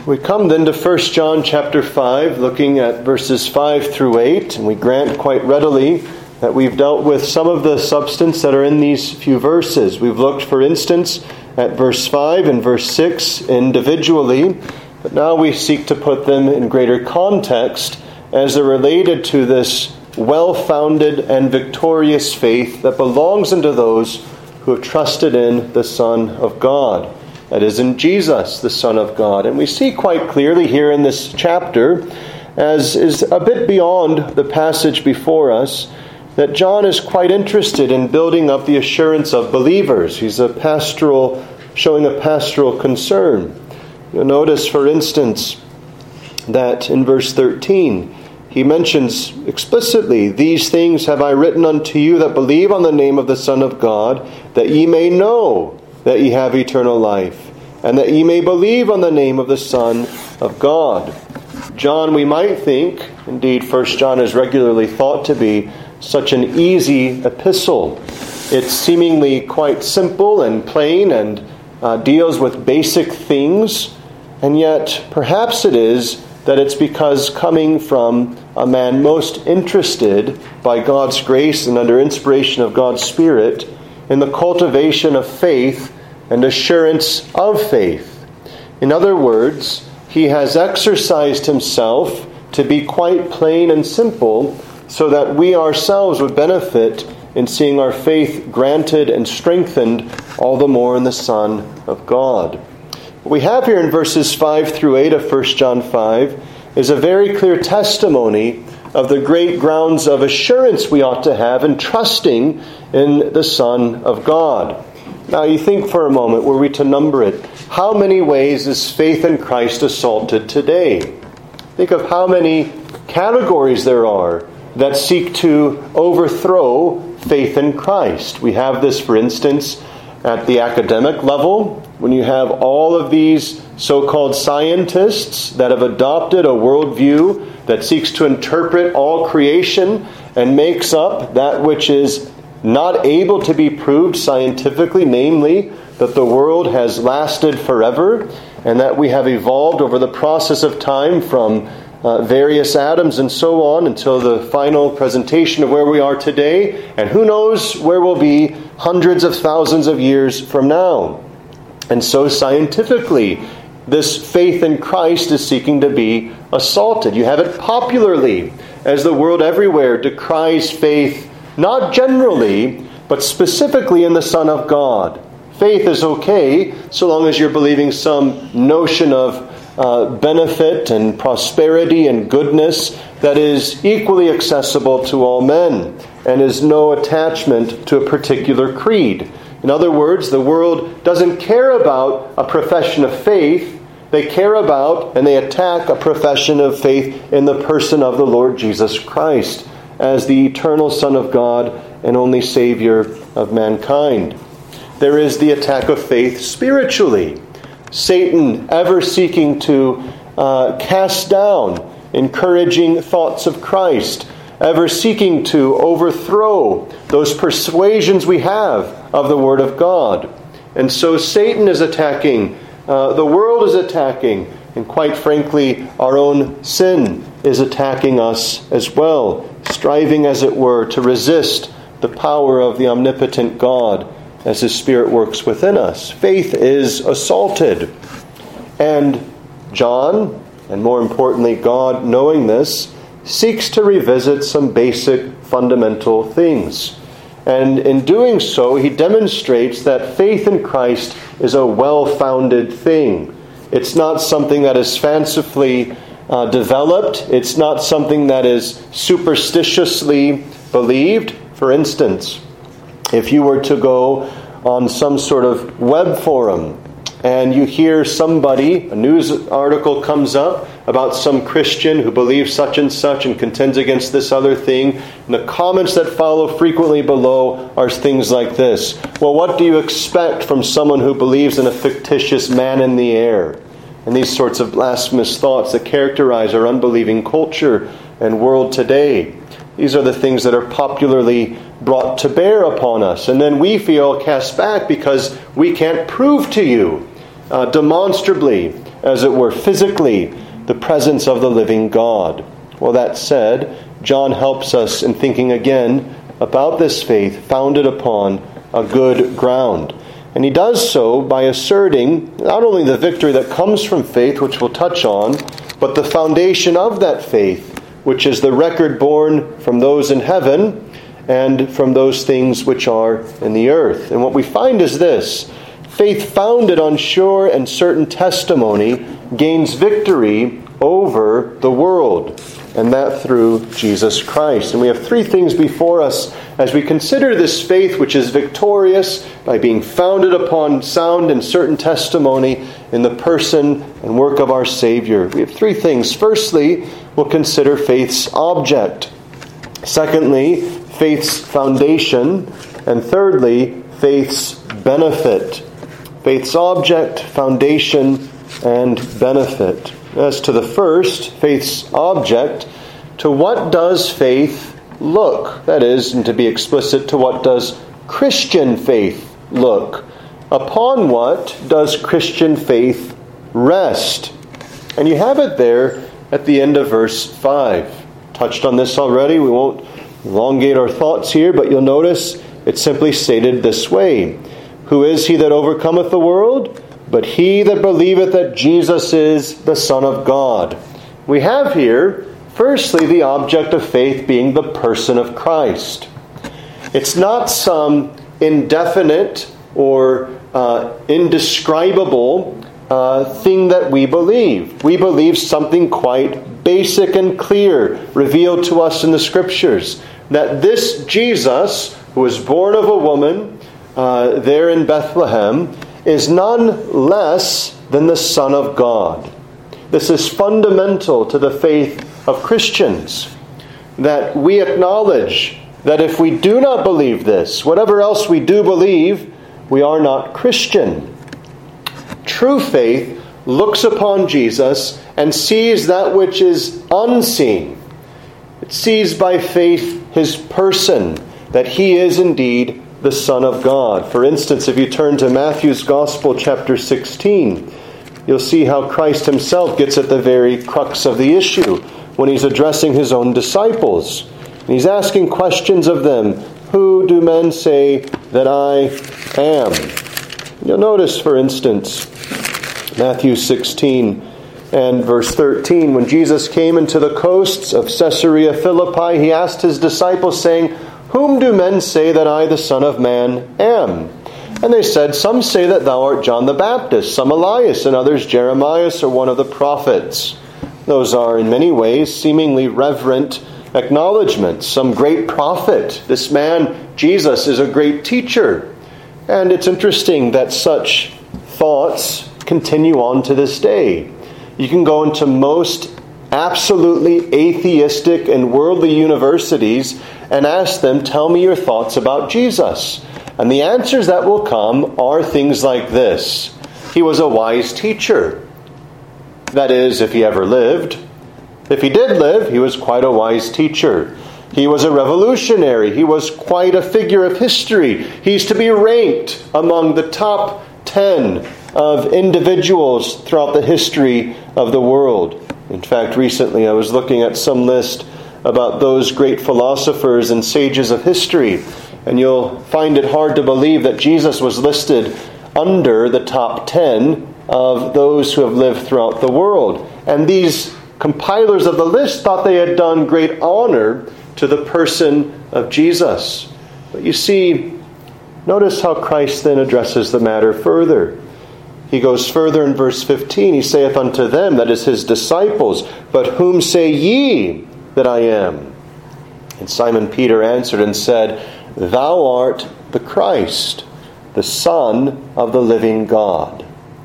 We come then to 1 John chapter 5, looking at verses 5 through 8, and we grant quite readily that we've dealt with some of the substance that are in these few verses. We've looked, for instance, at verse 5 and verse 6 individually, but now we seek to put them in greater context as they're related to this well-founded and victorious faith that belongs unto those who have trusted in the Son of God. That is, in Jesus, the Son of God. And we see quite clearly here in this chapter, as is a bit beyond the passage before us, that John is quite interested in building up the assurance of believers. He's showing a pastoral concern. You'll notice, for instance, that in verse 13, he mentions explicitly, "These things have I written unto you that believe on the name of the Son of God, that ye may know that ye have eternal life, and that ye may believe on the name of the Son of God." John, we might think, indeed 1 John is regularly thought to be such an easy epistle. It's seemingly quite simple and plain and deals with basic things, and yet perhaps it is that it's because coming from a man most interested by God's grace and under inspiration of God's Spirit in the cultivation of faith and assurance of faith. In other words, he has exercised himself to be quite plain and simple so that we ourselves would benefit in seeing our faith granted and strengthened all the more in the Son of God. What we have here in verses 5 through 8 of 1 John 5 is a very clear testimony of the great grounds of assurance we ought to have in trusting in the Son of God. Now you think for a moment, were we to number it, how many ways is faith in Christ assaulted today? Think of how many categories there are that seek to overthrow faith in Christ. We have this, for instance, at the academic level, when you have all of these so-called scientists that have adopted a worldview that seeks to interpret all creation and makes up that which is not able to be proved scientifically, namely that the world has lasted forever and that we have evolved over the process of time from various atoms and so on until the final presentation of where we are today, and who knows where we'll be hundreds of thousands of years from now. And so scientifically, this faith in Christ is seeking to be assaulted. You have it popularly, as the world everywhere decries faith, not generally, but specifically in the Son of God. Faith is okay so long as you're believing some notion of benefit and prosperity and goodness that is equally accessible to all men and is no attachment to a particular creed. In other words, the world doesn't care about a profession of faith. They care about and they attack a profession of faith in the person of the Lord Jesus Christ as the eternal Son of God and only Savior of mankind. There is the attack of faith spiritually. Satan ever seeking to cast down encouraging thoughts of Christ, ever seeking to overthrow those persuasions we have of the Word of God. And so Satan is attacking, the world is attacking, and quite frankly, our own sin is attacking us as well, striving, as it were, to resist the power of the omnipotent God as His Spirit works within us. Faith is assaulted. And John, and more importantly God, knowing this, seeks to revisit some basic fundamental things. And in doing so, he demonstrates that faith in Christ is a well-founded thing. It's not something that is fancifully developed. It's not something that is superstitiously believed. For instance, if you were to go on some sort of web forum and you hear somebody, a news article comes up about some Christian who believes such and contends against this other thing, and the comments that follow frequently below are things like this. Well, what do you expect from someone who believes in a fictitious man in the air? And these sorts of blasphemous thoughts that characterize our unbelieving culture and world today. These are the things that are popularly brought to bear upon us. And then we feel cast back because we can't prove to you demonstrably as it were, physically, the presence of the living God. Well, that said, John helps us in thinking again about this faith founded upon a good ground. And he does so by asserting not only the victory that comes from faith, which we'll touch on, but the foundation of that faith, which is the record borne from those in heaven and from those things which are in the earth. And what we find is this: faith founded on sure and certain testimony gains victory over the world, and that through Jesus Christ. And we have three things before us as we consider this faith which is victorious by being founded upon sound and certain testimony in the person and work of our Savior. We have three things. Firstly, we'll consider faith's object. Secondly, faith's foundation. And thirdly, faith's benefit. Faith's object, foundation, and benefit. As to the first, faith's object, to what does faith look? That is, and to be explicit, to what does Christian faith look? Upon what does Christian faith rest? And you have it there at the end of verse 5. Touched on this already. We won't elongate our thoughts here, but you'll notice it's simply stated this way: Who is he that overcometh the world? But he that believeth that Jesus is the Son of God. We have here, firstly, the object of faith being the person of Christ. It's not some indefinite or indescribable thing that we believe. We believe something quite basic and clear, revealed to us in the Scriptures, that this Jesus, who was born of a woman there in Bethlehem, is none less than the Son of God. This is fundamental to the faith of Christians, that we acknowledge that if we do not believe this, whatever else we do believe, we are not Christian. True faith looks upon Jesus and sees that which is unseen. It sees by faith his person, that he is indeed the Son of God. For instance, if you turn to Matthew's Gospel, chapter 16, you'll see how Christ himself gets at the very crux of the issue when he's addressing his own disciples. And he's asking questions of them. Who do men say that I am? You'll notice, for instance, Matthew 16 and verse 13, when Jesus came into the coasts of Caesarea Philippi, he asked his disciples, saying, Whom do men say that I, the Son of Man, am? And they said, Some say that thou art John the Baptist, some Elias, and others Jeremiah, or one of the prophets. Those are, in many ways, seemingly reverent acknowledgments. Some great prophet. This man, Jesus, is a great teacher. And it's interesting that such thoughts continue on to this day. You can go into most absolutely atheistic and worldly universities and ask them, tell me your thoughts about Jesus. And the answers that will come are things like this: He was a wise teacher. That is, if he ever lived. If he did live, he was quite a wise teacher. He was a revolutionary. He was quite a figure of history. He's to be ranked among the top 10 of individuals throughout the history of the world. In fact, recently I was looking at some list about those great philosophers and sages of history, and you'll find it hard to believe that Jesus was listed under the top 10 of those who have lived throughout the world. And these compilers of the list thought they had done great honor to the person of Jesus. But you see, notice how Christ then addresses the matter further. He goes further in verse 15. He saith unto them, that is his disciples, But whom say ye that I am? And Simon Peter answered and said, Thou art the Christ, the Son of the living God.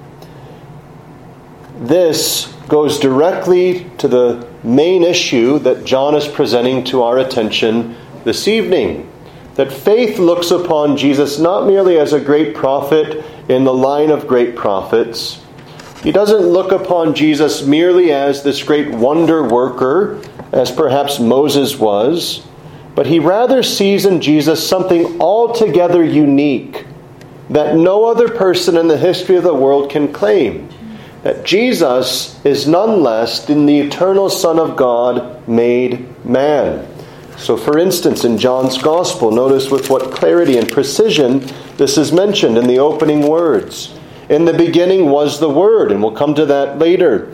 This goes directly to the main issue that John is presenting to our attention this evening. That faith looks upon Jesus not merely as a great prophet in the line of great prophets. He doesn't look upon Jesus merely as this great wonder worker, as perhaps Moses was, but he rather sees in Jesus something altogether unique that no other person in the history of the world can claim. that Jesus is none less than the eternal Son of God made man. So for instance, in John's Gospel, notice with what clarity and precision this is mentioned in the opening words. In the beginning was the Word, and we'll come to that later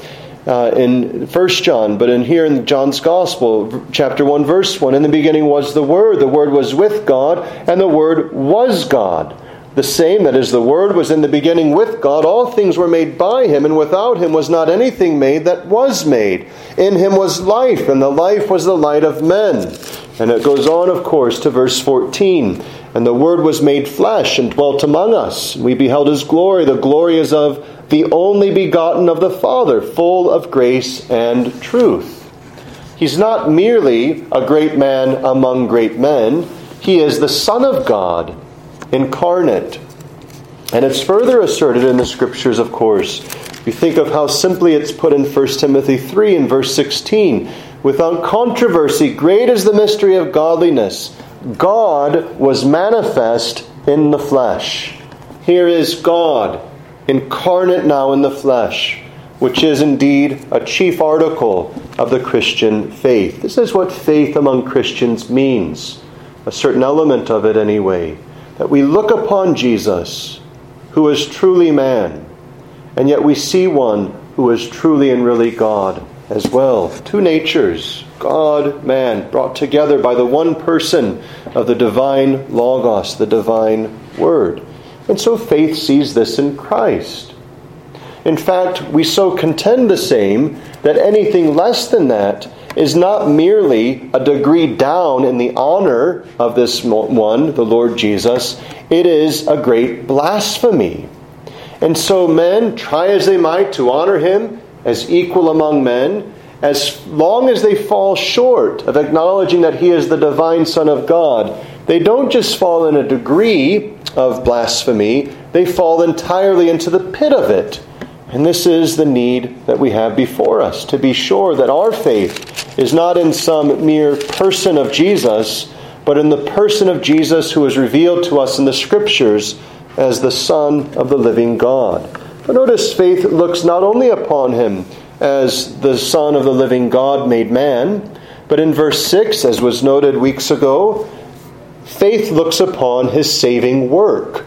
in 1 John, but here in John's Gospel, chapter 1, verse 1, in the beginning was the Word was with God, and the Word was God. The same, that is, the Word was in the beginning with God. All things were made by Him, and without Him was not anything made that was made. In Him was life, and the life was the light of men. And it goes on, of course, to verse 14. And the Word was made flesh and dwelt among us. We beheld His glory. The glory is of the only begotten of the Father, full of grace and truth. He's not merely a great man among great men. He is the Son of God, incarnate. And it's further asserted in the Scriptures, of course. You think of how simply it's put in 1 Timothy 3 and verse 16. Without controversy, great is the mystery of godliness. God was manifest in the flesh. Here is God, incarnate now in the flesh, which is indeed a chief article of the Christian faith. This is what faith among Christians means. A certain element of it anyway. That we look upon Jesus, who is truly man, and yet we see one who is truly and really God as well. Two natures, God, man, brought together by the one person of the divine Logos, the divine Word. And so faith sees this in Christ. In fact, we so contend the same that anything less than that is not merely a degree down in the honor of this one, the Lord Jesus. It is a great blasphemy. And so men, try as they might to honor Him as equal among men, as long as they fall short of acknowledging that He is the divine Son of God, they don't just fall in a degree of blasphemy, they fall entirely into the pit of it. And this is the need that we have before us, to be sure that our faith is not in some mere person of Jesus, but in the person of Jesus who is revealed to us in the Scriptures as the Son of the living God. But notice faith looks not only upon Him as the Son of the living God made man, but in verse 6, as was noted weeks ago, faith looks upon His saving work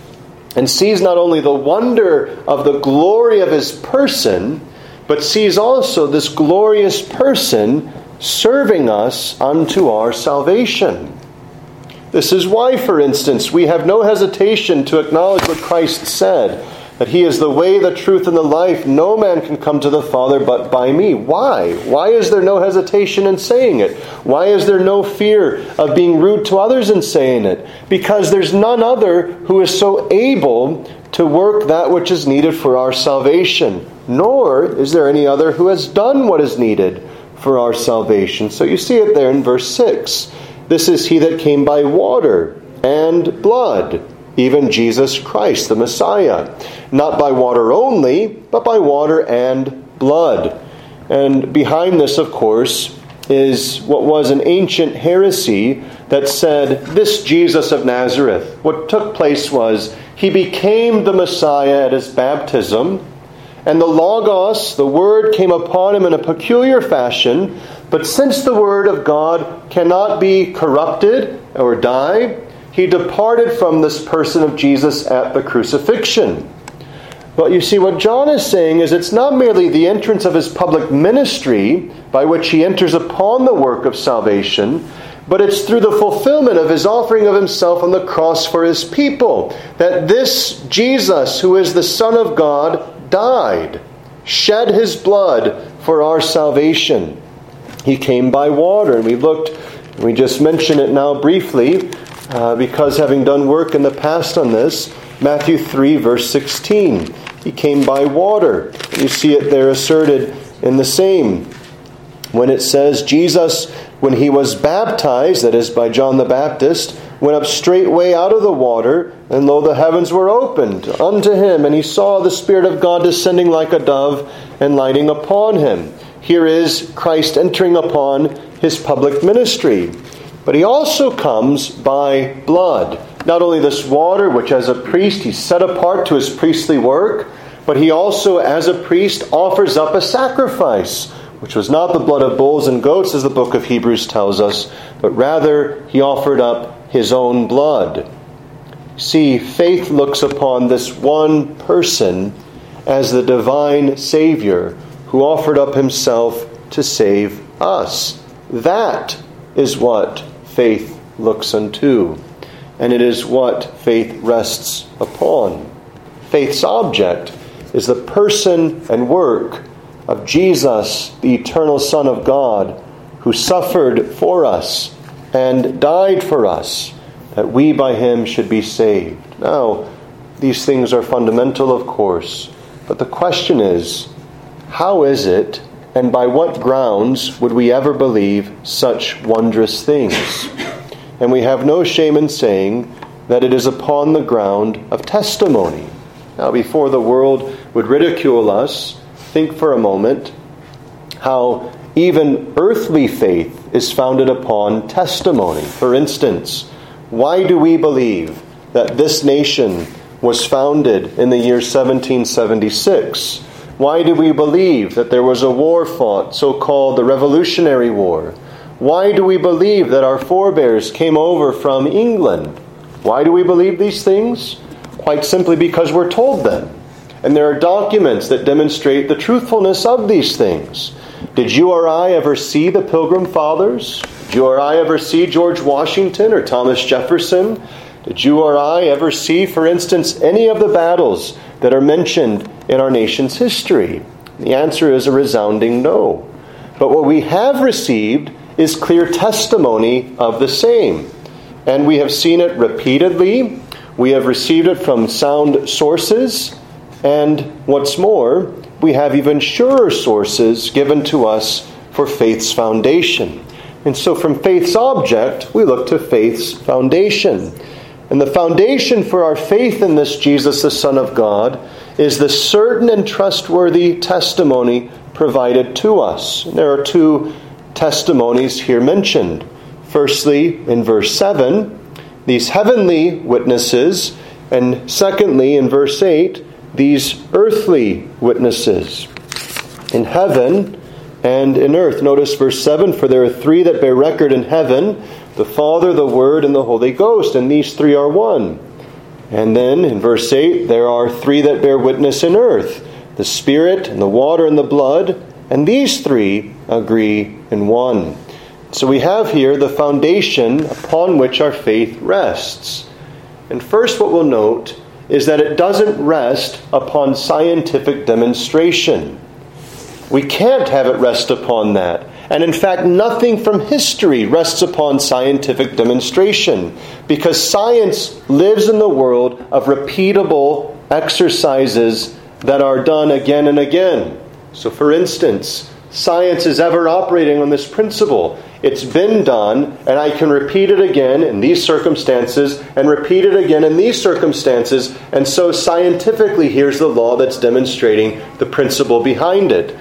and sees not only the wonder of the glory of His person, but sees also this glorious person serving us unto our salvation. This is why, for instance, we have no hesitation to acknowledge what Christ said, that He is the way, the truth, and the life. No man can come to the Father but by me. Why? Why is there no hesitation in saying it? Why is there no fear of being rude to others in saying it? Because there's none other who is so able to work that which is needed for our salvation. Nor is there any other who has done what is needed for our salvation. So you see it there in verse 6. This is He that came by water and blood, even Jesus Christ, the Messiah. Not by water only, but by water and blood. And behind this, of course, is what was an ancient heresy that said, this Jesus of Nazareth, what took place was, He became the Messiah at His baptism, and the Logos, the Word, came upon Him in a peculiar fashion. But since the Word of God cannot be corrupted or die, He departed from this person of Jesus at the crucifixion. But you see, what John is saying is it's not merely the entrance of His public ministry by which He enters upon the work of salvation, but it's through the fulfillment of His offering of Himself on the cross for His people that this Jesus, who is the Son of God, died, shed His blood for our salvation. He came by water, and we just mentioned it now briefly, because having done work in the past on this, Matthew 3, verse 16. He came by water. You see it there asserted in the same. When it says, Jesus, when He was baptized, that is by John the Baptist, went up straightway out of the water, and lo, the heavens were opened unto Him, and He saw the Spirit of God descending like a dove and lighting upon Him. Here is Christ entering upon His public ministry. But He also comes by blood. Not only this water, which as a priest He's set apart to His priestly work, but he also, as a priest, offers up a sacrifice, which was not the blood of bulls and goats, as the book of Hebrews tells us, but rather he offered up his own blood. See, faith looks upon this one person as the divine Savior who offered up himself to save us. That is what faith looks unto, and it is what faith rests upon. Faith's object is the person and work of Jesus, the eternal Son of God, who suffered for us and died for us, that we by him should be saved. Now, these things are fundamental, of course, but the question is, how is it, and by what grounds would we ever believe such wondrous things? And we have no shame in saying that it is upon the ground of testimony. Now, before the world would ridicule us, think for a moment how even earthly faith is founded upon testimony. For instance, why do we believe that this nation was founded in the year 1776? Why do we believe that there was a war fought, so-called the Revolutionary War? Why do we believe that our forebears came over from England? Why do we believe these things? Quite simply because we're told them. And there are documents that demonstrate the truthfulness of these things. Did you or I ever see the Pilgrim Fathers? Did you or I ever see George Washington or Thomas Jefferson? Did you or I ever see, for instance, any of the battles that are mentioned in our nation's history? The answer is a resounding no. But what we have received is clear testimony of the same. And we have seen it repeatedly. We have received it from sound sources. And what's more, we have even surer sources given to us for faith's foundation. And so from faith's object, we look to faith's foundation. And the foundation for our faith in this Jesus, the Son of God, is the certain and trustworthy testimony provided to us. And there are two testimonies here mentioned. Firstly, in verse 7, these heavenly witnesses, and secondly, in verse 8, these earthly witnesses. In heaven and in earth. Notice verse 7, for there are three that bear record in heaven, the Father, the Word, and the Holy Ghost, and these three are one. And then in verse 8, there are three that bear witness in earth, the Spirit, and the water, and the blood, and these three agree in one. So we have here the foundation upon which our faith rests. And first what we'll note is that it doesn't rest upon scientific demonstration. We can't have it rest upon that. And in fact, nothing from history rests upon scientific demonstration, because science lives in the world of repeatable exercises that are done again and again. So for instance, science is ever operating on this principle. It's been done, and I can repeat it again in these circumstances, and repeat it again in these circumstances, and so scientifically here's the law that's demonstrating the principle behind it.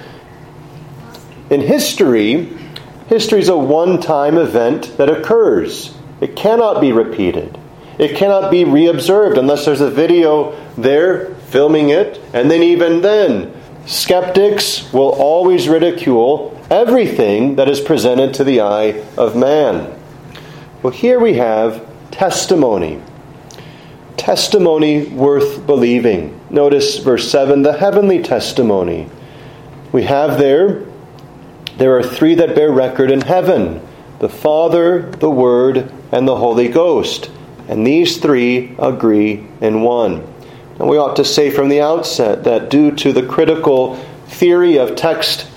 In history is a one-time event that occurs. It cannot be repeated. It cannot be reobserved unless there's a video there filming it, and then even then, skeptics will always ridicule everything that is presented to the eye of man. Well, here we have testimony. Testimony worth believing. Notice verse 7, the heavenly testimony. We have there are three that bear record in heaven, the Father, the Word, and the Holy Ghost. And these three agree in one. And we ought to say from the outset that due to the critical theory of text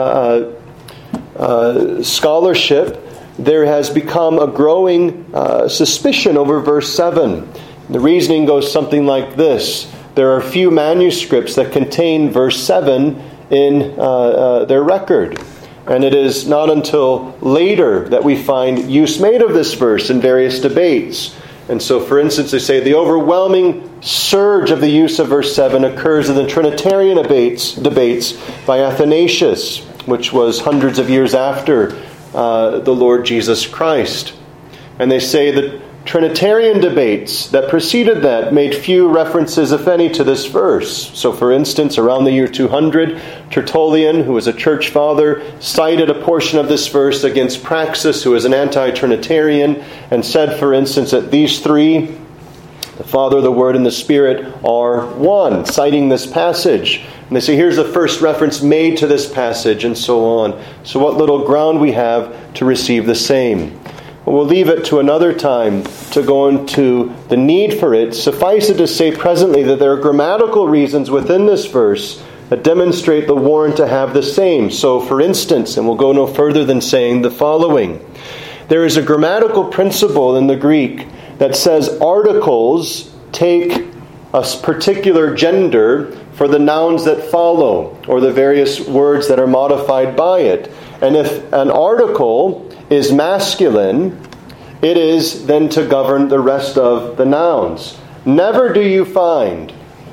scholarship, there has become a growing suspicion over verse 7. The reasoning goes something like this. There are few manuscripts that contain verse 7 in their record. And it is not until later that we find use made of this verse in various debates. And so, for instance, they say the overwhelming surge of the use of verse 7 occurs in the Trinitarian debates by Athanasius, which was hundreds of years after the Lord Jesus Christ. And they say that Trinitarian debates that preceded that made few references, if any, to this verse. So, for instance, around the year 200, Tertullian, who was a church father, cited a portion of this verse against Praxis, who is an anti-Trinitarian, and said, for instance, that these three, the Father, the Word, and the Spirit, are one, citing this passage. And they say, here's the first reference made to this passage, and so on. So what little ground we have to receive the same. We'll leave it to another time to go into the need for it. Suffice it to say presently that there are grammatical reasons within this verse that demonstrate the warrant to have the same. So, for instance, and we'll go no further than saying the following. There is a grammatical principle in the Greek that says articles take a particular gender for the nouns that follow, or the various words that are modified by it. And if an article is masculine, it is then to govern the rest of the nouns. Never do you find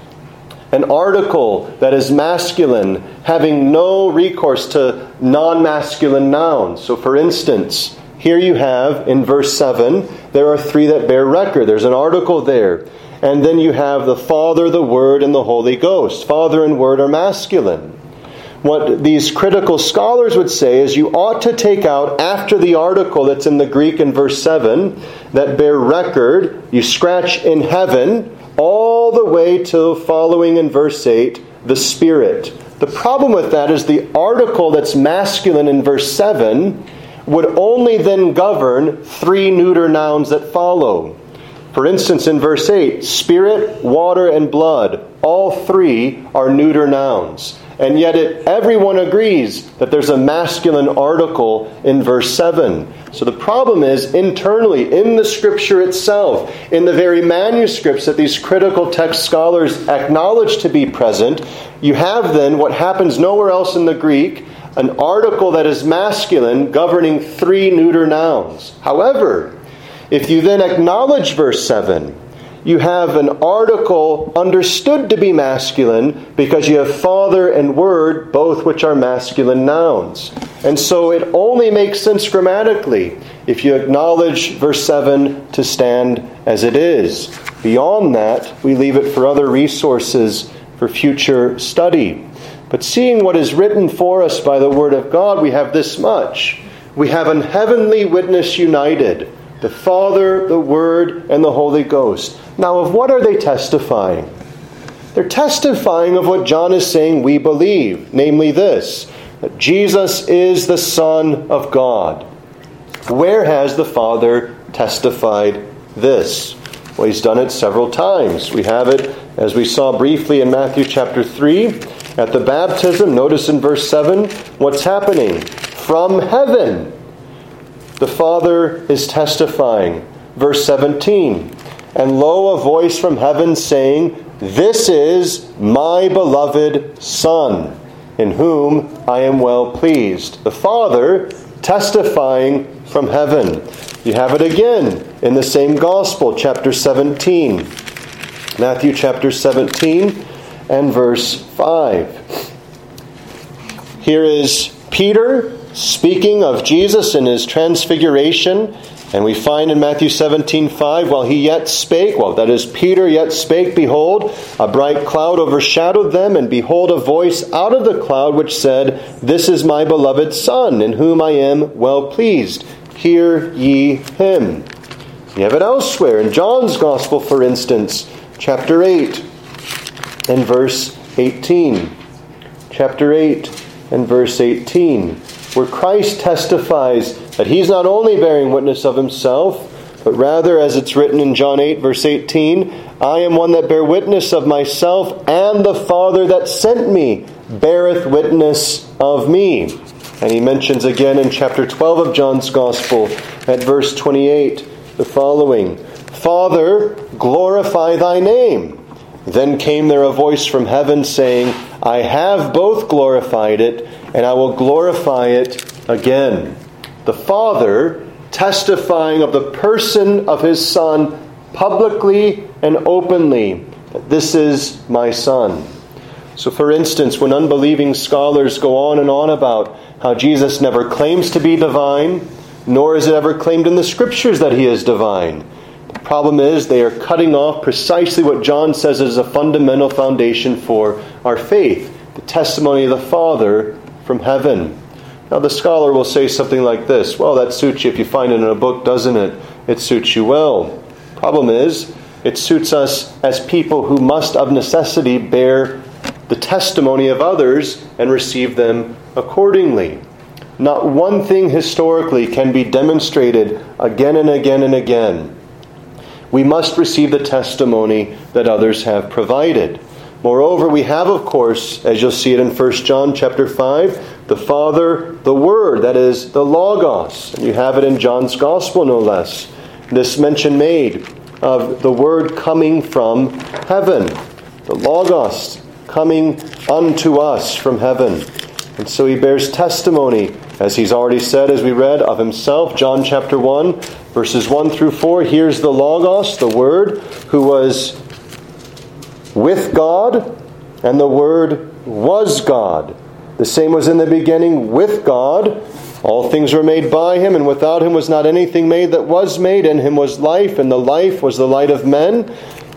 an article that is masculine having no recourse to non-masculine nouns. So for instance, here you have in verse 7, there are three that bear record. There's an article there. And then you have the Father, the Word, and the Holy Ghost. Father and Word are masculine. What these critical scholars would say is you ought to take out after the article that's in the Greek in verse 7 that bear record, you scratch in heaven, all the way to following in verse 8, the Spirit. The problem with that is the article that's masculine in verse 7 would only then govern three neuter nouns that follow. For instance, in verse 8, Spirit, water, and blood, all three are neuter nouns. And yet everyone agrees that there's a masculine article in verse 7. So the problem is internally, in the Scripture itself, in the very manuscripts that these critical text scholars acknowledge to be present, you have then what happens nowhere else in the Greek, an article that is masculine governing three neuter nouns. However, if you then acknowledge verse 7, you have an article understood to be masculine because you have Father and Word, both which are masculine nouns. And so it only makes sense grammatically if you acknowledge verse 7 to stand as it is. Beyond that, we leave it for other resources for future study. But seeing what is written for us by the Word of God, we have this much. We have an heavenly witness united, the Father, the Word, and the Holy Ghost. Now, of what are they testifying? They're testifying of what John is saying we believe, namely this, that Jesus is the Son of God. Where has the Father testified this? Well, he's done it several times. We have it, as we saw briefly in Matthew chapter 3, at the baptism. Notice in verse 7, what's happening? From heaven, the Father is testifying. Verse 17, and lo, a voice from heaven saying, this is my beloved Son, in whom I am well pleased. The Father testifying from heaven. You have it again in the same Gospel, chapter 17. Matthew chapter 17 and verse 5. Here is Peter speaking of Jesus in his transfiguration. And we find in Matthew 17:5, while he yet spake, that is, Peter yet spake, behold, a bright cloud overshadowed them, and behold, a voice out of the cloud which said, this is my beloved Son, in whom I am well pleased. Hear ye him. You have it elsewhere, in John's Gospel, for instance, chapter 8 and verse 18. Chapter 8 and verse 18. Where Christ testifies that he's not only bearing witness of himself, but rather, as it's written in John 8, verse 18, I am one that bear witness of myself, and the Father that sent me beareth witness of me. And he mentions again in chapter 12 of John's Gospel, at verse 28, the following, Father, glorify thy name. Then came there a voice from heaven saying, I have both glorified it, and I will glorify it again. The Father testifying of the person of his Son publicly and openly, that this is my Son. So for instance, when unbelieving scholars go on and on about how Jesus never claims to be divine, nor is it ever claimed in the Scriptures that he is divine, Problem is, they are cutting off precisely what John says is a fundamental foundation for our faith, the testimony of the Father from heaven. Now the scholar will say something like this: well, that suits you if you find it in a book, doesn't it? It suits you well. Problem is, it suits us as people who must of necessity bear the testimony of others and receive them accordingly. Not one thing historically can be demonstrated again and again and again. We must receive the testimony that others have provided. Moreover, we have, of course, as you'll see it in 1 John chapter 5, the Father, the Word, that is, the Logos. And you have it in John's Gospel, no less. This mention made of the Word coming from heaven. The Logos coming unto us from heaven. And so he bears testimony, as he's already said, as we read, of himself. John chapter 1, verses 1 through 4. Here's the Logos, the Word, who was with God, and the Word was God. The same was in the beginning with God. All things were made by him, and without him was not anything made that was made. In him was life, and the life was the light of men.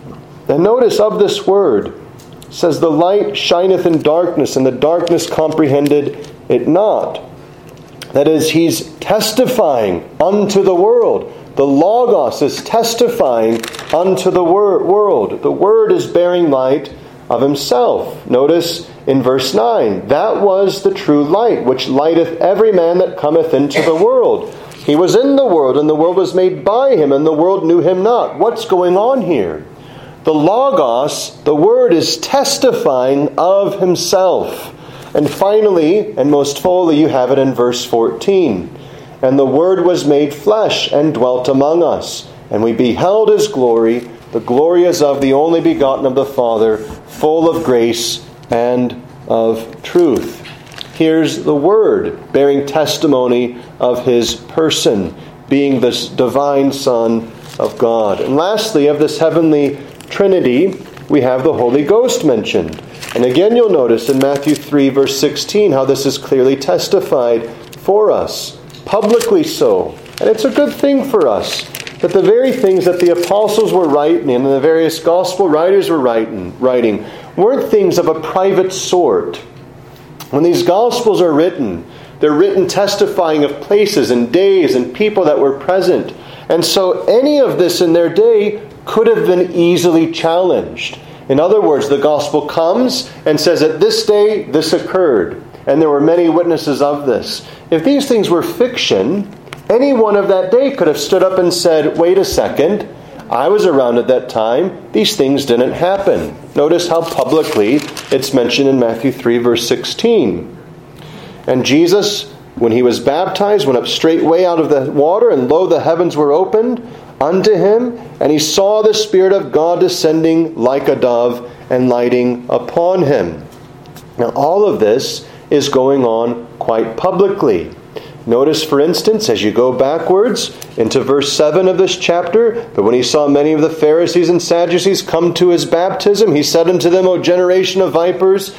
And notice of this Word, it says, the light shineth in darkness, and the darkness comprehended it not. That is, he's testifying unto the world. The Logos is testifying unto the world. The Word is bearing light of himself. Notice in verse 9, that was the true light, which lighteth every man that cometh into the world. He was in the world, and the world was made by him, and the world knew him not. What's going on here? The Logos, the Word, is testifying of himself. And finally, and most fully, you have it in verse 14. And the Word was made flesh and dwelt among us. And we beheld his glory. The glory as of the only begotten of the Father, full of grace and of truth. Here's the Word bearing testimony of his person, being this divine Son of God. And lastly, of this heavenly Trinity, we have the Holy Ghost mentioned. And again, you'll notice in Matthew 3, verse 16, how this is clearly testified for us, publicly so. And it's a good thing for us that the very things that the apostles were writing and the various gospel writers were writing weren't things of a private sort. When these gospels are written, they're written testifying of places and days and people that were present. And so any of this in their day could have been easily challenged. In other words, the gospel comes and says, at this day, this occurred. And there were many witnesses of this. If these things were fiction, anyone of that day could have stood up and said, wait a second, I was around at that time. These things didn't happen. Notice how publicly it's mentioned in Matthew 3, verse 16. And Jesus, when he was baptized, went up straightway out of the water, and lo, the heavens were opened unto him, and he saw the Spirit of God descending like a dove and lighting upon him. Now, all of this is going on quite publicly. Notice, for instance, as you go backwards into verse 7 of this chapter, but when he saw many of the Pharisees and Sadducees come to his baptism, he said unto them, O generation of vipers,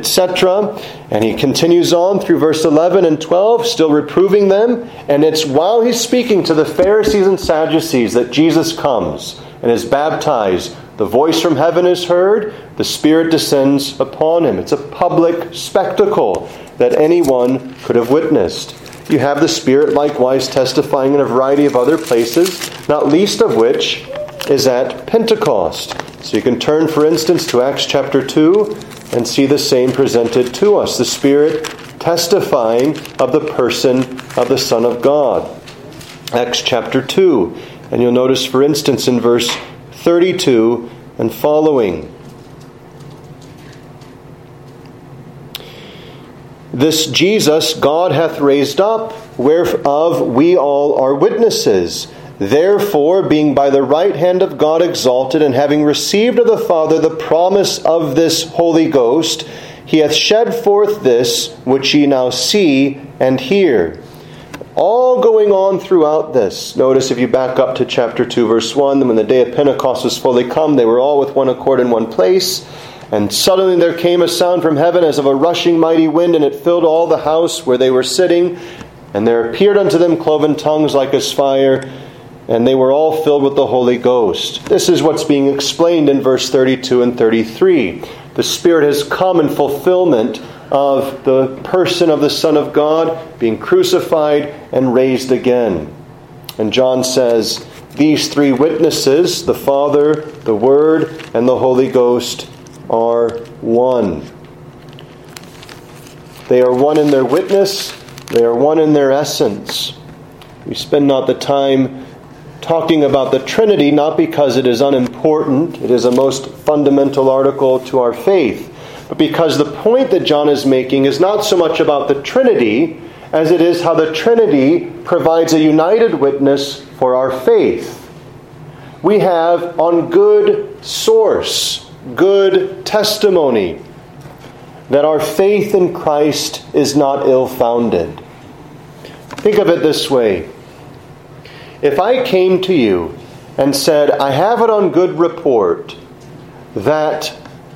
etc. And he continues on through verse 11 and 12, still reproving them. And it's while he's speaking to the Pharisees and Sadducees that Jesus comes and is baptized. The voice from heaven is heard, the Spirit descends upon him. It's a public spectacle that anyone could have witnessed. You have the Spirit likewise testifying in a variety of other places, not least of which is at Pentecost. So you can turn, for instance, to Acts chapter 2 and see the same presented to us. The Spirit testifying of the person of the Son of God. Acts chapter 2. And you'll notice, for instance, in verse 32 and following. This Jesus God hath raised up, whereof we all are witnesses. Therefore, being by the right hand of God exalted, and having received of the Father the promise of this Holy Ghost, he hath shed forth this which ye now see and hear. All going on throughout this. Notice if you back up to chapter 2, verse 1, when the day of Pentecost was fully come, they were all with one accord in one place. And suddenly there came a sound from heaven as of a rushing mighty wind, and it filled all the house where they were sitting. And there appeared unto them cloven tongues like as fire, and they were all filled with the Holy Ghost. This is what's being explained in verse 32 and 33. The Spirit has come in fulfillment of the person of the Son of God being crucified and raised again. And John says, these three witnesses, the Father, the Word, and the Holy Ghost, are one. They are one in their witness. They are one in their essence. We spend not the time talking about the Trinity, not because it is unimportant. It is a most fundamental article to our faith. But because the point that John is making is not so much about the Trinity as it is how the Trinity provides a united witness for our faith. We have on good source, good testimony, that our faith in Christ is not ill-founded. Think of it this way. If I came to you and said, I have it on good report that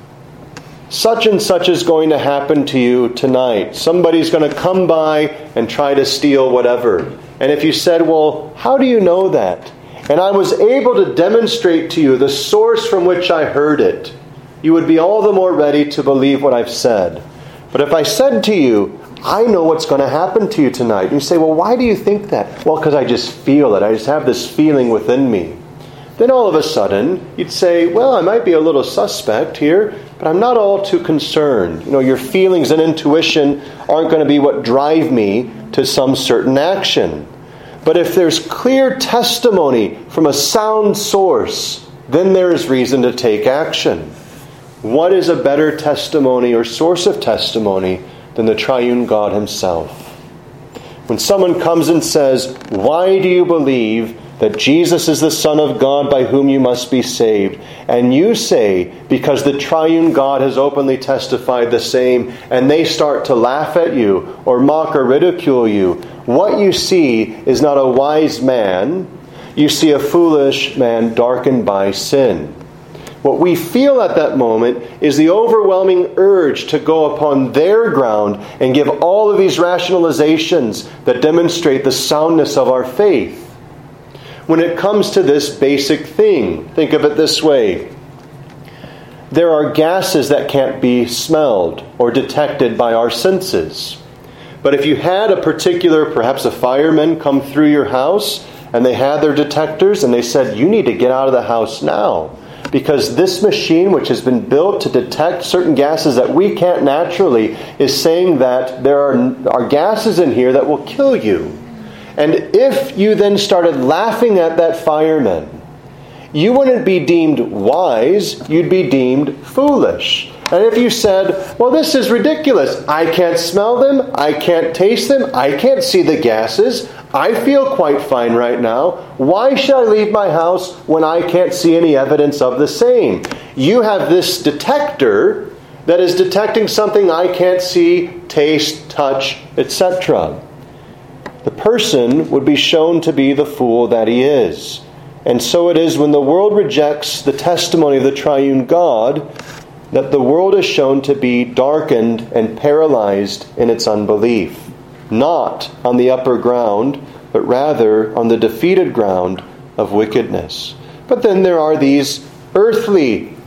such and such is going to happen to you tonight. Somebody's going to come by and try to steal whatever. And if you said, well, how do you know that? And I was able to demonstrate to you the source from which I heard it, you would be all the more ready to believe what I've said. But if I said to you, I know what's going to happen to you tonight, and you say, well, why do you think that? Well, because I just feel it. I just have this feeling within me. Then all of a sudden, you'd say, well, I might be a little suspect here, but I'm not all too concerned. Your feelings and intuition aren't going to be what drive me to some certain action. But if there's clear testimony from a sound source, then there is reason to take action. What is a better testimony or source of testimony than the triune God Himself? When someone comes and says, why do you believe that Jesus is the Son of God by whom you must be saved? And you say, because the triune God has openly testified the same, and they start to laugh at you or mock or ridicule you, what you see is not a wise man. You see a foolish man darkened by sin. What we feel at that moment is the overwhelming urge to go upon their ground and give all of these rationalizations that demonstrate the soundness of our faith. When it comes to this basic thing, think of it this way. There are gases that can't be smelled or detected by our senses. But if you had a particular, perhaps a fireman, come through your house and they had their detectors and they said, you need to get out of the house now, because this machine, which has been built to detect certain gases that we can't naturally, is saying that there are gases in here that will kill you. And if you then started laughing at that fireman, you wouldn't be deemed wise, you'd be deemed foolish. And if you said, well, this is ridiculous. I can't smell them, I can't taste them, I can't see the gases, I feel quite fine right now. Why should I leave my house when I can't see any evidence of the same? You have this detector that is detecting something I can't see, taste, touch, etc. The person would be shown to be the fool that he is. And so it is when the world rejects the testimony of the triune God that the world is shown to be darkened and paralyzed in its unbelief. Not on the upper ground, but rather on the defeated ground of wickedness. But then there are this earthly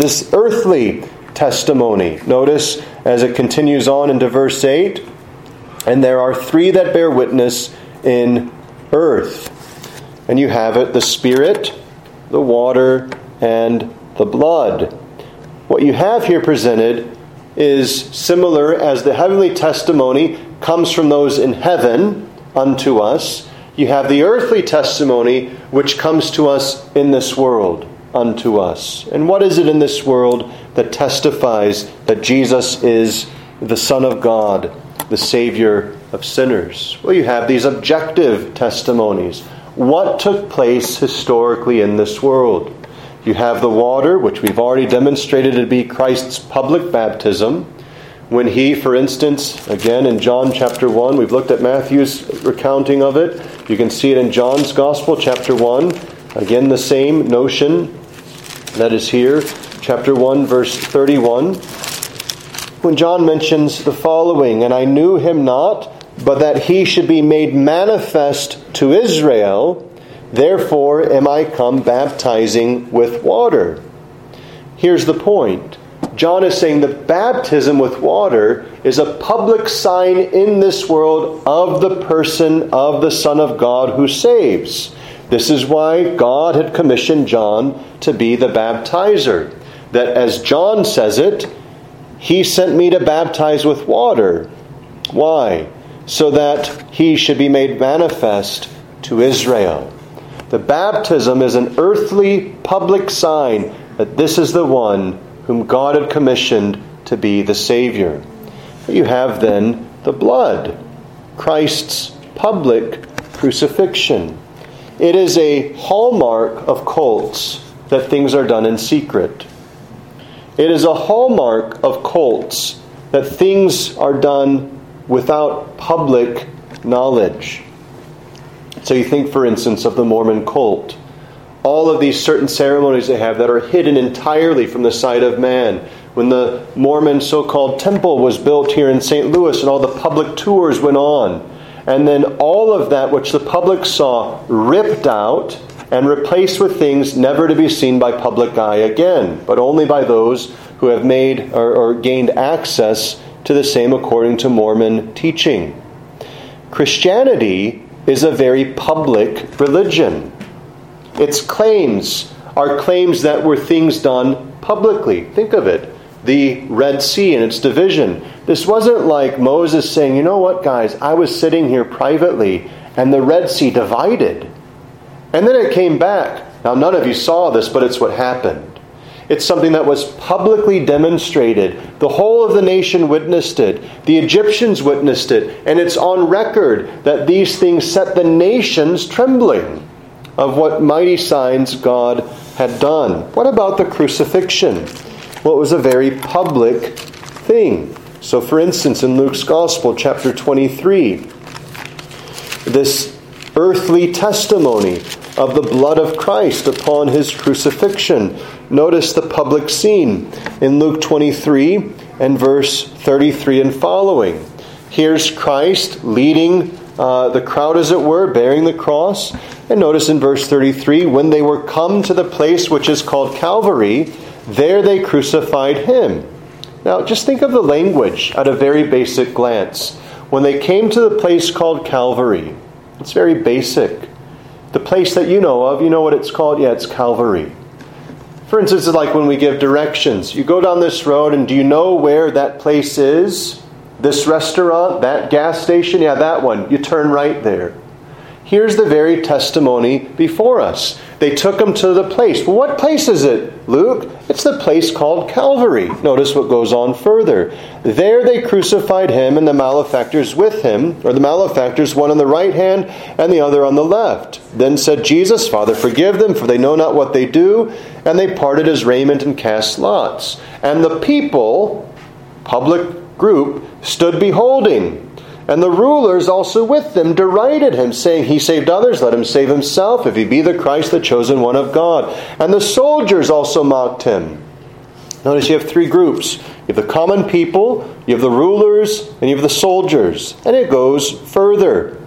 testimony. Notice as it continues on into verse 8, and there are three that bear witness in earth. And you have it, the Spirit, the water, and the blood. What you have here presented is similar as the heavenly testimony comes from those in heaven unto us. You have the earthly testimony which comes to us in this world unto us. And what is it in this world that testifies that Jesus is the Son of God, the Savior of sinners? Well, you have these objective testimonies. What took place historically in this world? You have the water, which we've already demonstrated to be Christ's public baptism. When he, for instance, again in John chapter 1, we've looked at Matthew's recounting of it. You can see it in John's Gospel, chapter 1. Again, the same notion that is here. Chapter 1, verse 31. When John mentions the following, and I knew him not, but that he should be made manifest to Israel, Therefore am I come baptizing with water. Here's the point. John is saying that baptism with water is a public sign in this world of the person of the Son of God who saves. This is why God had commissioned John to be the baptizer. That as John says it, he sent me to baptize with water. Why? So that he should be made manifest to Israel. The baptism is an earthly public sign that this is the one whom God had commissioned to be the Savior. You have then the blood, Christ's public crucifixion. It is a hallmark of cults that things are done in secret. It is a hallmark of cults that things are done without public knowledge. So you think, for instance, of the Mormon cult. All of these certain ceremonies they have that are hidden entirely from the sight of man. When the Mormon so-called temple was built here in St. Louis and all the public tours went on, and then all of that which the public saw ripped out and replaced with things never to be seen by public eye again, but only by those who have made or gained access to the same according to Mormon teaching. Christianity is a very public religion. Its claims are claims that were things done publicly. Think of it. The Red Sea and its division. This wasn't like Moses saying, you know what, guys, I was sitting here privately and the Red Sea divided. And then it came back. Now, none of you saw this, but it's what happened. It's something that was publicly demonstrated. The whole of the nation witnessed it. The Egyptians witnessed it. And it's on record that these things set the nations trembling of what mighty signs God had done. What about the crucifixion? Well, it was a very public thing. So, for instance, in Luke's Gospel, chapter 23, this earthly testimony of the blood of Christ upon his crucifixion. Notice the public scene in Luke 23 and verse 33 and following. Here's Christ leading the crowd, as it were, bearing the cross. And notice in verse 33, when they were come to the place which is called Calvary, there they crucified him. Now, just think of the language at a very basic glance. When they came to the place called Calvary, it's very basic. The place that you know of, you know what it's called? Yeah, it's Calvary. For instance, it's like when we give directions. You go down this road, and do you know where that place is? This restaurant, that gas station? Yeah, that one. You turn right there. Here's the very testimony before us. They took him to the place. Well, what place is it, Luke? It's the place called Calvary. Notice what goes on further. There they crucified him and the malefactors with him, or the malefactors, one on the right hand and the other on the left. Then said Jesus, Father, forgive them, for they know not what they do. And they parted his raiment and cast lots. And the people, public group, stood beholding. And the rulers also with them derided him, saying, He saved others, let him save himself, if he be the Christ, the chosen one of God. And the soldiers also mocked him. Notice you have three groups. You have the common people, you have the rulers, and you have the soldiers. And it goes further.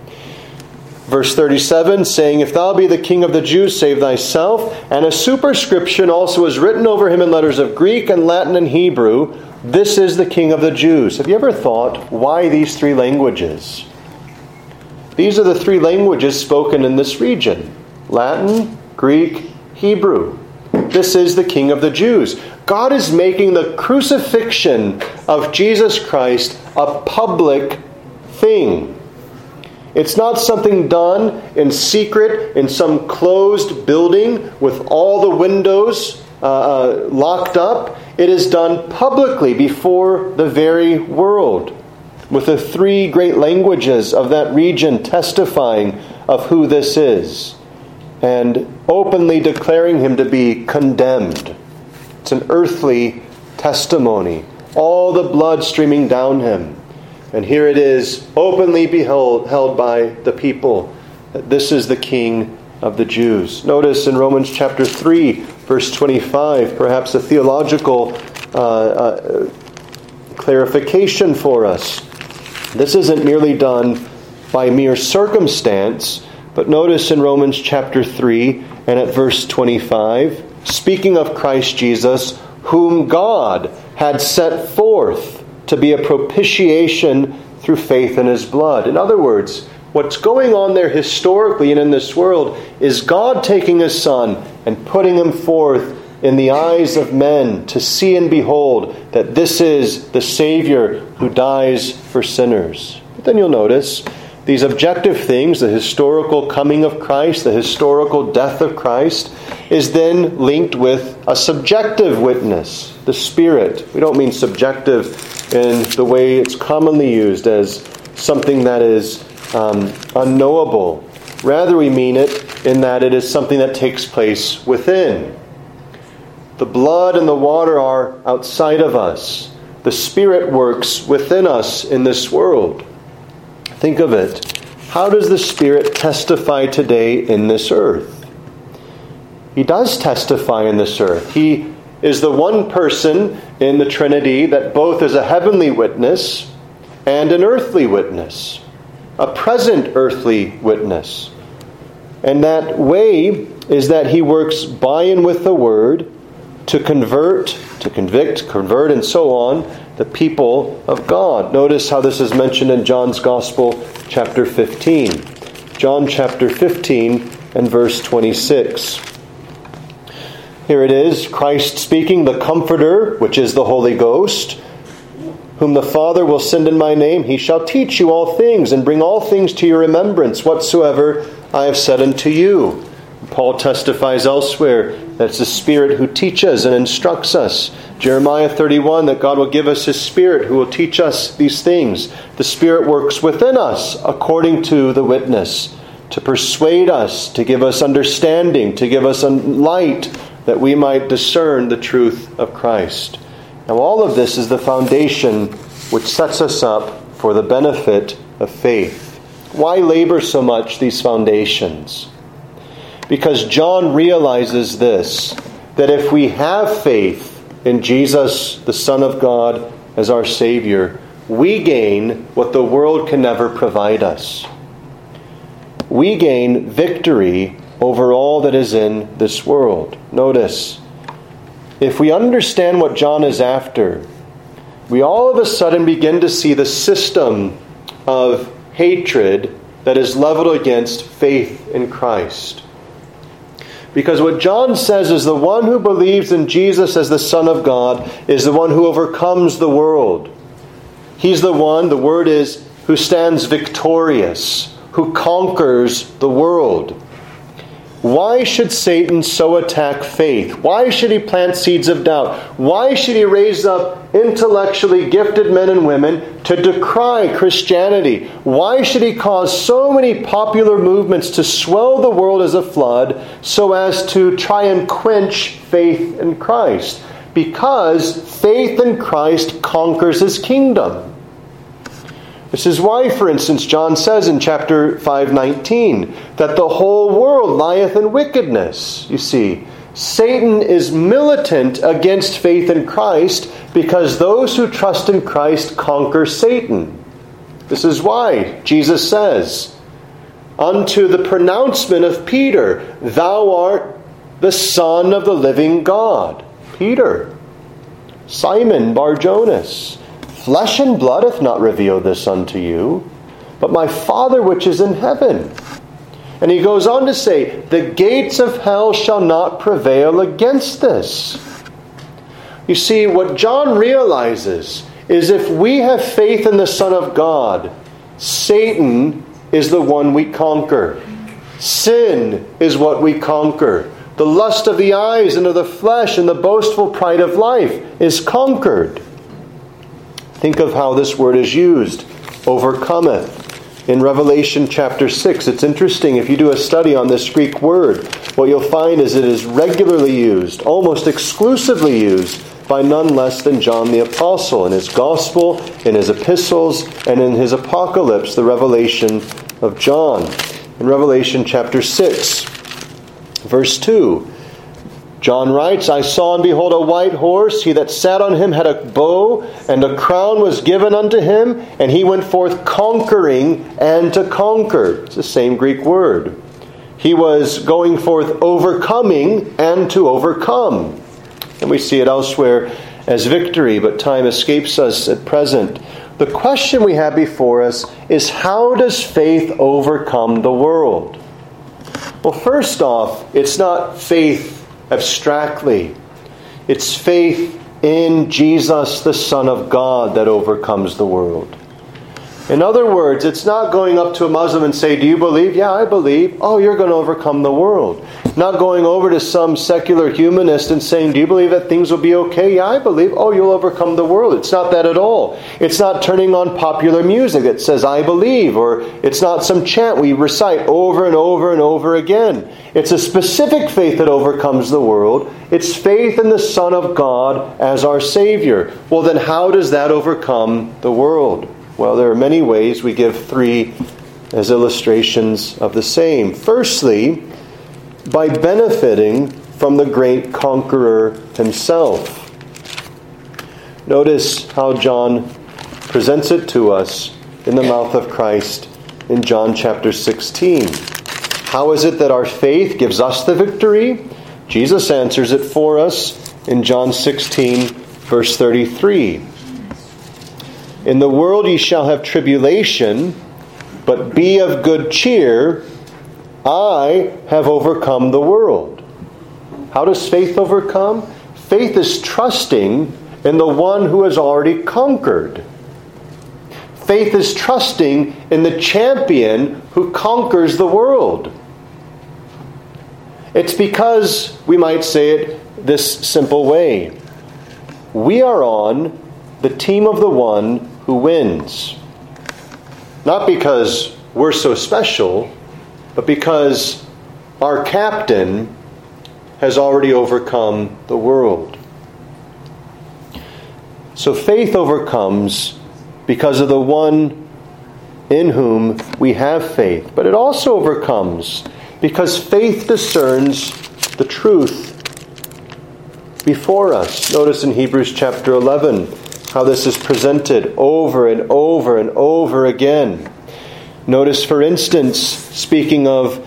Verse 37, saying, If thou be the king of the Jews, save thyself. And a superscription also is written over him in letters of Greek and Latin and Hebrew, This is the King of the Jews. Have you ever thought, why these three languages? These are the three languages spoken in this region. Latin, Greek, Hebrew. This is the King of the Jews. God is making the crucifixion of Jesus Christ a public thing. It's not something done in secret in some closed building with all the windows locked up. It is done publicly before the very world, with the three great languages of that region testifying of who this is, and openly declaring him to be condemned. It's an earthly testimony. All the blood streaming down him. And here it is, openly held by the people, that this is the King of the Jews. Notice in Romans chapter 3, verse 25, perhaps a theological clarification for us. This isn't merely done by mere circumstance, But notice in Romans chapter 3 and at verse 25, speaking of Christ Jesus, whom God had set forth to be a propitiation through faith in his blood. In other words, what's going on there historically and in this world is God taking his Son and putting him forth in the eyes of men to see and behold that this is the Savior who dies for sinners. But then you'll notice these objective things, the historical coming of Christ, the historical death of Christ, is then linked with a subjective witness, the Spirit. We don't mean subjective in the way it's commonly used as something that is unknowable. Rather, we mean it in that it is something that takes place within. The blood and the water are outside of us. The Spirit works within us in this world. Think of it. How does the Spirit testify today in this earth? He does testify in this earth. He is the one person in the Trinity that both is a heavenly witness and an earthly witness, a present earthly witness. And that way is that he works by and with the Word to convert, to convict, convert, and so on, the people of God. Notice how this is mentioned in John's Gospel, chapter 15. John chapter 15 and verse 26. Here it is, Christ speaking, the Comforter, which is the Holy Ghost, whom the Father will send in my name. He shall teach you all things and bring all things to your remembrance, whatsoever I have said unto you. Paul testifies elsewhere that it's the Spirit who teaches and instructs us. Jeremiah 31, that God will give us His Spirit who will teach us these things. The Spirit works within us according to the witness, to persuade us, to give us understanding, to give us light, that we might discern the truth of Christ. Now all of this is the foundation which sets us up for the benefit of faith. Why labor so much these foundations? Because John realizes this, that if we have faith in Jesus, the Son of God, as our Savior, we gain what the world can never provide us. We gain victory over all that is in this world. Notice, if we understand what John is after, we all of a sudden begin to see the system of hatred that is leveled against faith in Christ. Because what John says is the one who believes in Jesus as the Son of God is the one who overcomes the world. He's the one, the word is, who stands victorious, who conquers the world. Why should Satan so attack faith? Why should he plant seeds of doubt? Why should he raise up intellectually gifted men and women to decry Christianity? Why should he cause so many popular movements to swell the world as a flood so as to try and quench faith in Christ? Because faith in Christ conquers his kingdom. This is why, for instance, John says in chapter 5:19 that the whole world lieth in wickedness. You see, Satan is militant against faith in Christ because those who trust in Christ conquer Satan. This is why Jesus says, unto the pronouncement of Peter, thou art the Son of the living God. Peter, Simon Bar-Jonas, flesh and blood hath not revealed this unto you, but my Father which is in heaven. And he goes on to say, the gates of hell shall not prevail against this. You see, what John realizes is if we have faith in the Son of God, Satan is the one we conquer. Sin is what we conquer. The lust of the eyes and of the flesh and the boastful pride of life is conquered. Think of how this word is used, overcometh. In Revelation chapter 6, it's interesting, if you do a study on this Greek word, what you'll find is it is regularly used, almost exclusively used, by none less than John the Apostle in his Gospel, in his epistles, and in his Apocalypse, the revelation of John. In Revelation chapter 6, verse 2, John writes, I saw and behold a white horse. He that sat on him had a bow, and a crown was given unto him, and he went forth conquering and to conquer. It's the same Greek word. He was going forth overcoming and to overcome. And we see it elsewhere as victory, but time escapes us at present. The question we have before us is, how does faith overcome the world? Well, first off, it's not faith abstractly. It's faith in Jesus, the Son of God, that overcomes the world. In other words, it's not going up to a Muslim and say, do you believe? Yeah, I believe. Oh, you're going to overcome the world. Not going over to some secular humanist and saying, do you believe that things will be okay? Yeah, I believe. Oh, you'll overcome the world. It's not that at all. It's not turning on popular music that says, I believe. Or it's not some chant we recite over and over and over again. It's a specific faith that overcomes the world. It's faith in the Son of God as our Savior. Well, then how does that overcome the world? Well, there are many ways. We give three as illustrations of the same. Firstly, by benefiting from the great conqueror himself. Notice how John presents it to us in the mouth of Christ in John chapter 16. How is it that our faith gives us the victory? Jesus answers it for us in John 16, verse 33. In the world ye shall have tribulation, but be of good cheer. I have overcome the world. How does faith overcome? Faith is trusting in the one who has already conquered. Faith is trusting in the champion who conquers the world. It's because, we might say it this simple way, we are on the team of the one who wins. Not because we're so special, but because our captain has already overcome the world. So faith overcomes because of the one in whom we have faith. But it also overcomes because faith discerns the truth before us. Notice in Hebrews chapter 11 how this is presented over and over and over again. Notice, for instance, speaking of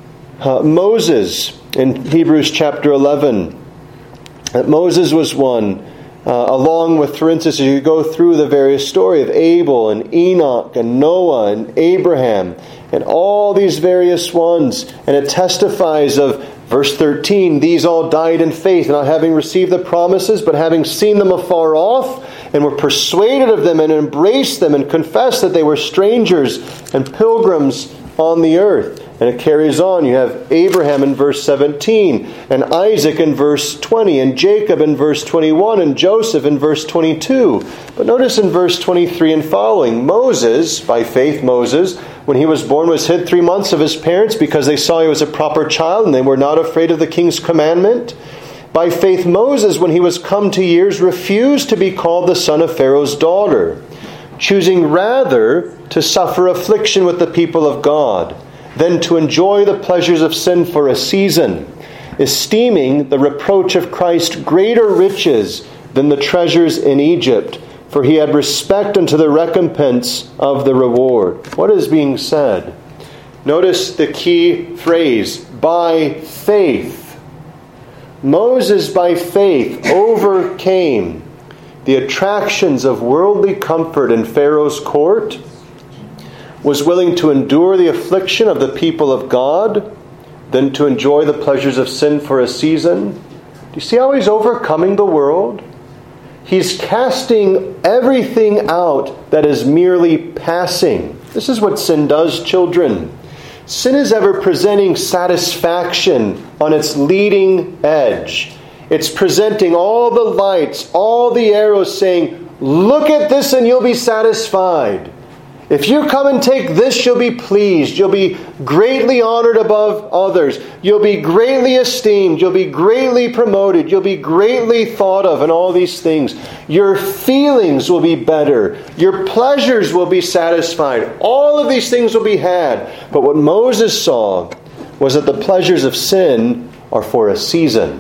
Moses in Hebrews chapter 11, that Moses was one, along with, for instance, as you go through the various story of Abel and Enoch and Noah and Abraham and all these various ones, and it testifies of verse 13, these all died in faith, not having received the promises, but having seen them afar off, and were persuaded of them and embraced them and confessed that they were strangers and pilgrims on the earth. And it carries on. You have Abraham in verse 17, and Isaac in verse 20, and Jacob in verse 21, and Joseph in verse 22. But notice in verse 23 and following, Moses, by faith Moses, when he was born, was hid 3 months of his parents because they saw he was a proper child, and they were not afraid of the king's commandment. By faith Moses, when he was come to years, refused to be called the son of Pharaoh's daughter, choosing rather to suffer affliction with the people of God, than to enjoy the pleasures of sin for a season, esteeming the reproach of Christ greater riches than the treasures in Egypt, for he had respect unto the recompense of the reward. What is being said? Notice the key phrase, by faith. Moses, by faith, overcame the attractions of worldly comfort in Pharaoh's court, was willing to endure the affliction of the people of God, than to enjoy the pleasures of sin for a season. Do you see how he's overcoming the world? He's casting everything out that is merely passing. This is what sin does, children. Sin is ever presenting satisfaction on its leading edge. It's presenting all the lights, all the arrows, saying, look at this and you'll be satisfied. If you come and take this, you'll be pleased. You'll be greatly honored above others. You'll be greatly esteemed. You'll be greatly promoted. You'll be greatly thought of, and all these things. Your feelings will be better. Your pleasures will be satisfied. All of these things will be had. But what Moses saw was that the pleasures of sin are for a season.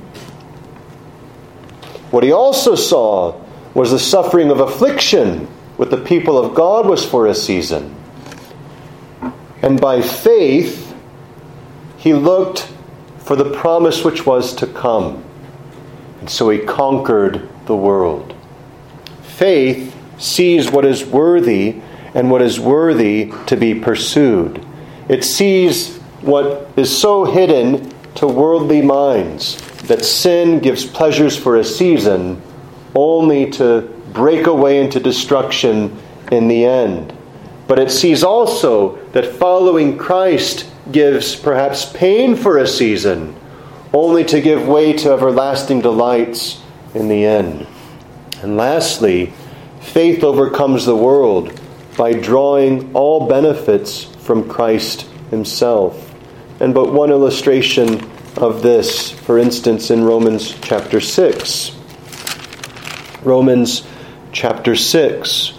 What he also saw was the suffering of affliction with the people of God was for a season. And by faith, He looked for the promise which was to come. And so he conquered the world. Faith sees what is worthy and what is worthy to be pursued. It sees what is so hidden to worldly minds that sin gives pleasures for a season only to break away into destruction in the end. But it sees also that following Christ gives perhaps pain for a season only to give way to everlasting delights in the end. And lastly, faith overcomes the world by drawing all benefits from Christ himself. And but one illustration of this, for instance, in Romans chapter 6. Romans chapter 6.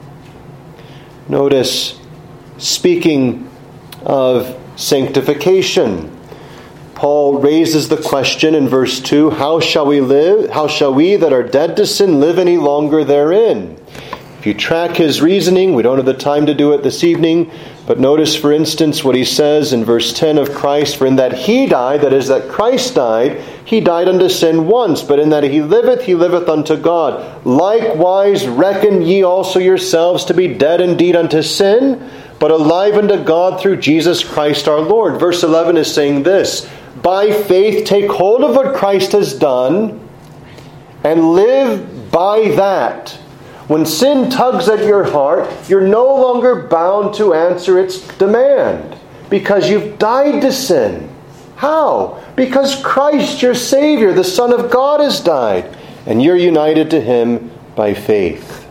Notice, speaking of sanctification, Paul raises the question in verse 2, how shall we live? How shall we that are dead to sin live any longer therein? If you track his reasoning, we don't have the time to do it this evening, but notice, for instance, what he says in verse 10 of Christ, for in that he died, that is, that Christ died, he died unto sin once, but in that he liveth unto God. Likewise reckon ye also yourselves to be dead indeed unto sin, but alive unto God through Jesus Christ our Lord. Verse 11 is saying this, by faith take hold of what Christ has done and live by that. When sin tugs at your heart, you're no longer bound to answer its demand because you've died to sin. How? Because Christ, your Savior, the Son of God, has died, and you're united to him by faith.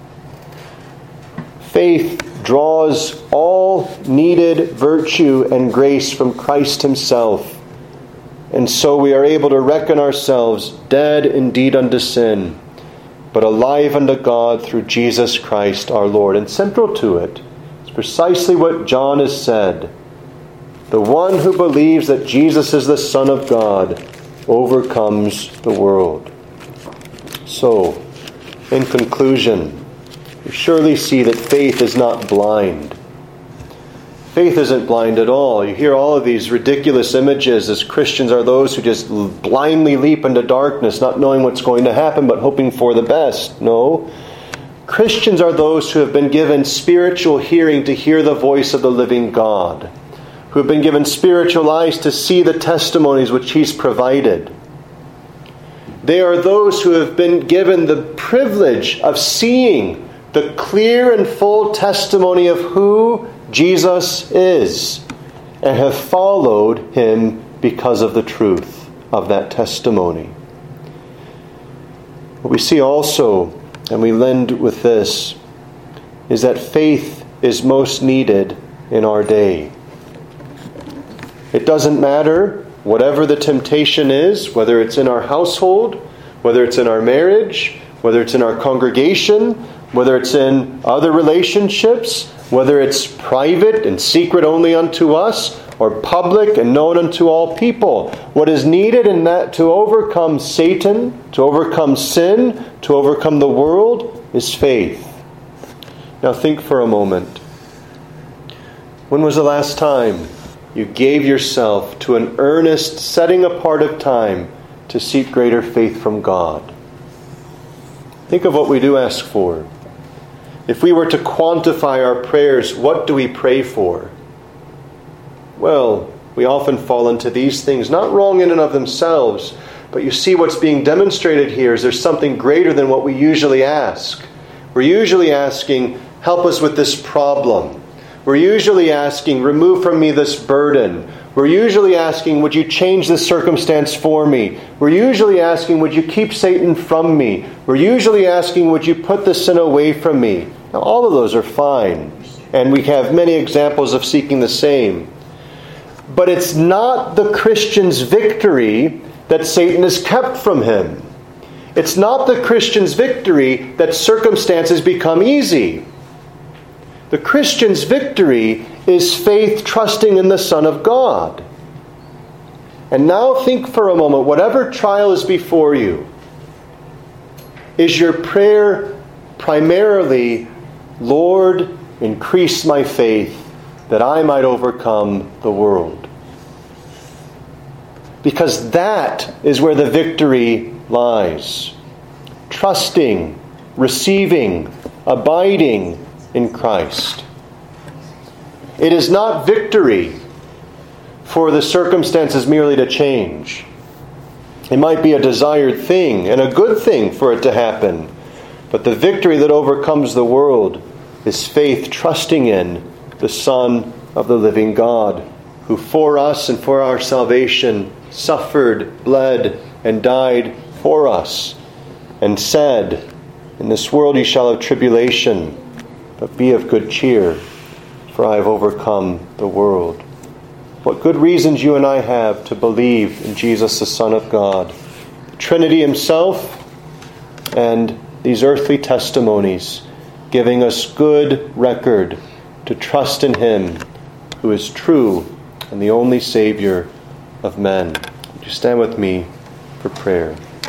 Faith draws all needed virtue and grace from Christ himself. And so we are able to reckon ourselves dead indeed unto sin, but alive unto God through Jesus Christ our Lord. And central to it is precisely what John has said. The one who believes that Jesus is the Son of God overcomes the world. So, in conclusion, you surely see that faith is not blind. Faith isn't blind at all. You hear all of these ridiculous images as Christians are those who just blindly leap into darkness, not knowing what's going to happen, but hoping for the best. No. Christians are those who have been given spiritual hearing to hear the voice of the living God, who have been given spiritual eyes to see the testimonies which he's provided. They are those who have been given the privilege of seeing the clear and full testimony of who Jesus is, and have followed him because of the truth of that testimony. What we see also, and we end with this, is that faith is most needed in our day. It doesn't matter whatever the temptation is, whether it's in our household, whether it's in our marriage, whether it's in our congregation, whether it's in other relationships, whether it's private and secret only unto us, or public and known unto all people. What is needed in that to overcome Satan, to overcome sin, to overcome the world, is faith. Now think for a moment. When was the last time you gave yourself to an earnest setting apart of time to seek greater faith from God? Think of what we do ask for. If we were to quantify our prayers, what do we pray for? Well, we often fall into these things, not wrong in and of themselves, but you see what's being demonstrated here is there's something greater than what we usually ask. We're usually asking, help us with this problem. We're usually asking, remove from me this burden. We're usually asking, would you change this circumstance for me? We're usually asking, would you keep Satan from me? We're usually asking, would you put the sin away from me? Now, all of those are fine, and we have many examples of seeking the same. But it's not the Christian's victory that Satan has kept from him. It's not the Christian's victory that circumstances become easy. The Christian's victory is faith trusting in the Son of God. And now think for a moment, whatever trial is before you, is your prayer primarily, Lord, increase my faith that I might overcome the world? because that is where the victory lies. Trusting, receiving, abiding in Christ. It is not victory for the circumstances merely to change. It might be a desired thing and a good thing for it to happen. But the victory that overcomes the world is faith trusting in the Son of the living God, who for us and for our salvation suffered, bled, and died for us, and said, "In this world ye shall have tribulation, but be of good cheer, for I have overcome the world." What good reasons you and I have to believe in Jesus, the Son of God, the Trinity Himself, and these earthly testimonies, giving us good record to trust in Him who is true and the only Savior of men. Would you stand with me for prayer?